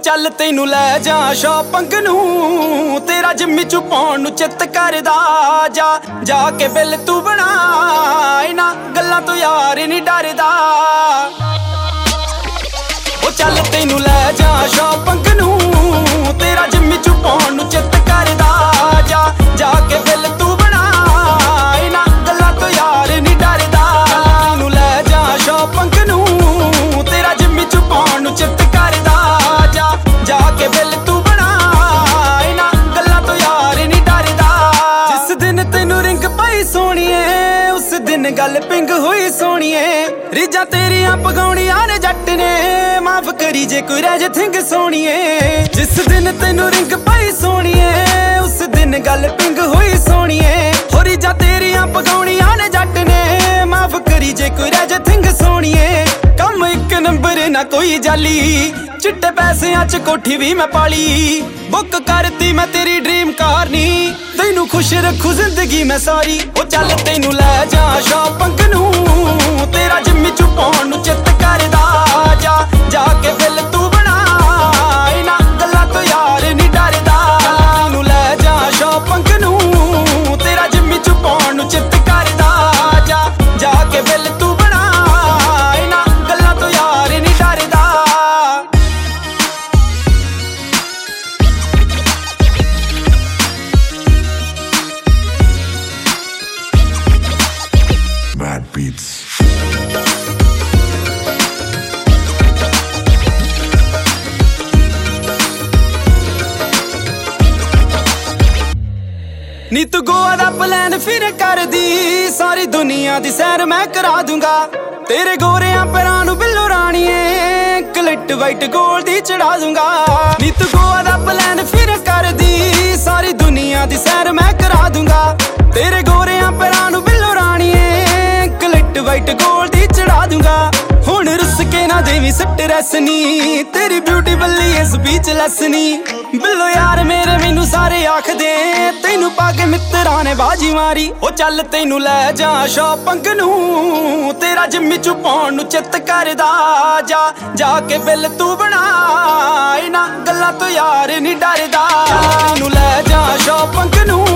ਚੱਲ ਤੈਨੂੰ ਲੈ ਜਾ ਸ਼ੌਪਿੰਗ ਨੂੰ, ਤੇਰਾ ਜਿੰਮੀ ਚ ਪਾਉਣ ਨੂੰ ਚਿੱਤ ਕਰਦਾ। ਜਾ ਕੇ ਬਿੱਲ ਤੂੰ ਬਣਾ, ਇਹਨਾਂ ਗੱਲਾਂ ਤੋਂ ਯਾਰ ਨਹੀਂ ਡਰਦਾ। ਉਹ ਚੱਲ ਤੈਨੂੰ ਲੈ ਜਾ ਸ਼ੌਪਿੰਗ ਨੂੰ, ਤੇਰਾ ਜਿੰਮੀ ਚ ਪਾਉਣ ਨੂੰ ਚਿੱਤ ਕਰਦਾ। ਜਾ ਕੇ ਬਿੱਲ ਤੂੰ ਬਣਾ, ਇਹਨਾਂ ਗੱਲਾਂ ਤੋਂ ਯਾਰ ਨਹੀਂ ਡਰਦਾ। ਤੈਨੂੰ ਲੈ ਜਾ ਸ਼ੌਪਿੰਗ ਨੂੰ, ਤੇਰਾ ਜਿੰਮੀ ਚ ਪਾਉਣ ਨੂੰ ਚਿੱਤ ਕਰਦਾ। ਜਾ ਕੇ ਬਿੱਲ ਤੂੰ ਬਣਾ, ਇਹਨਾਂ ਗੱਲਾਂ ਤੋਂ ਯਾਰ ਨਹੀਂ ਡਰਦਾ। ਜਿਸ ਦਿਨ ਤੈਨੂੰ ਰਿੰਗ ਪਾਈ ਸੋਹਣੀਏ, ਉਸ ਦਿਨ ਗੱਲ ਪਿੰਗ ਹੋਈ ਸੋਹਣੀਏ। ਰੀਜਾਂ ਤੇਰੀਆਂ ਪਗਾਉਣੀਆਂ ਨੇ ਜੱਟ ਨੇ, ਮਾਫ ਕਰੀ ਜੇ ਕੋਈ ਰਹਿ ਜੇ ਥਿੰਗ ਸੋਹਣੀਏ। ਜਿਸ ਦਿਨ ਤੈਨੂੰ ਰਿੰਗ ਪਾਈ ਸੋਹਣੀਏ, ਉਸ ਦਿਨ ਗੱਲ ਪਿੰਗ ਹੋਈ ਸੋਹਣੀਏ। ਹੋ ਰੀਜਾਂ ਤੇਰੀਆਂ ਪਗਾਉਣੀਆਂ ਨੇ ਜੱਟ ਨੇ, ਮਾਫ ਕਰੀ ਜੇ ਕੋਈ ਰਹਿ ਜੇ ਥਿੰਗ ਸੋਹਣੀਏ। ਕੰਮ ਇੱਕ ਨੰਬਰ ਨਾ ਕੋਈ ਜਾਲੀ, ਚਿੱਟੇ ਪੈਸਿਆਂ ਚ ਕੋਠੀ ਵੀ ਮੈਂ ਪਾਲੀ। ਬੁੱਕ ਕਰਤੀ ਮੈਂ ਤੇਰੀ ਡ੍ਰੀਮ ਕਾਰ ਨੀ, ਤੈਨੂੰ ਖੁਸ਼ ਰੱਖੂ ਜ਼ਿੰਦਗੀ ਮੈਂ ਸਾਰੀ। ਉਹ ਚੱਲ ਤੈਨੂੰ ਲੈ ਜਾ ਸ਼ੌਪਿੰਗ ਨੂੰ, ਤੇਰਾ ਜਿੰਮੀ ਚ ਪਾਉਣ ਨੂੰ ਚਿੱਤ ਕਰਦਾ। ਜਾ ਕੇ ਬਿੱਲ ਤੂੰ ਬਣਾ, ਇਹਨਾਂ ਗੱਲਾਂ ਤੋਂ ਯਾਰ ਨਹੀਂ ਡਰਦਾ। ਤੈਨੂੰ ਲੈ ਜਾ ਸ਼ੌਪਿੰਗ ਨੂੰ, ਤੇਰਾ ਜਿੰਮੀ ਚ ਪਾਉਣ ਨੂੰ ਚਿੱਤ ਕਰਦਾ। ਜਾ ਕੇ ਬਿੱਲ ਤੂੰ ਬਣਾ, ਇਹਨਾਂ ਗੱਲਾਂ ਤੋਂ ਯਾਰ ਨਹੀਂ ਡਰਦਾ। Bad beats. ਨੀ ਤੂੰ ਗੋਆ ਦਾ ਪਲਾਨ ਫਿਰ ਕਰਦੀ, ਸਾਰੀ ਦੁਨੀਆ ਦੀ ਸੈਰ ਮੈਂ ਕਰਾ ਦੂੰਗਾ। ਤੇਰੇ ਗੋਰਿਆਂ ਪੈਰਾਂ ਨੂੰ ਬਿੱਲੋ ਰਾਣੀਏ, ਕਲਿੱਟ ਵਾਈਟ ਗੋਲ ਦੀ ਚੜਾ ਦੂੰਗਾ। ਨੀ ਤੂੰ ਗੋਆ ਦਾ ਪਲਾਨ ਫਿਰ ਕਰਦੀ, ਸਾਰੀ ਦੁਨੀਆ ਦੀ ਸੈਰ ਮੈਂ ਕਰਾ ਦੂੰਗਾ। ਤੇਰੇ ਗੋਰਿਆਂ ਪੈਰਾਂ ਨੂੰ ਬਿੱਲੋ ਰਾਣੀਏ, ਕਲਿੱਟ ਵਾਈਟ ਗੋਲ ਦੀ ਚੜਾ ਦੂੰਗਾ। ਹੁਣ ਰੁੱਸ ਕੇ ਨਾ ਦੇਵੀਂ ਸਟ੍ਰੈਸ ਨੀ, ਤੇਰੀ ਬਿਊਟੀ ਬੱਲੀ ਇਸ ਸਪੀਚਲੈਸ ਨੀ। ਬਿੱਲੋ ਯਾਰ ਮੇਰੇ ਮੈਨੂੰ ਸਾਰੇ ਆਖਦੇ, ਤੈਨੂੰ ਪਾ ਕੇ ਮਿੱਤਰਾਂ ਨੇ ਬਾਜੀ ਮਾਰੀ। ਉਹ ਚੱਲ ਤੈਨੂੰ ਲੈ ਜਾ ਸ਼ੌਪਿੰਗ ਨੂੰ, ਤੇਰਾ ਜਿੰਮੀ ਚ ਪਾਉਣ ਨੂੰ ਚਿੱਤ ਕਰਦਾ। ਜਾ ਕੇ ਬਿੱਲ ਤੂੰ ਬਣਾ, ਇਹਨਾਂ ਗੱਲਾਂ ਤੋਂ ਯਾਰ ਨਹੀਂ ਡਰਦਾ। ਤੈਨੂੰ ਲੈ ਜਾ ਸ਼ੌਪਿੰਗ ਨੂੰ,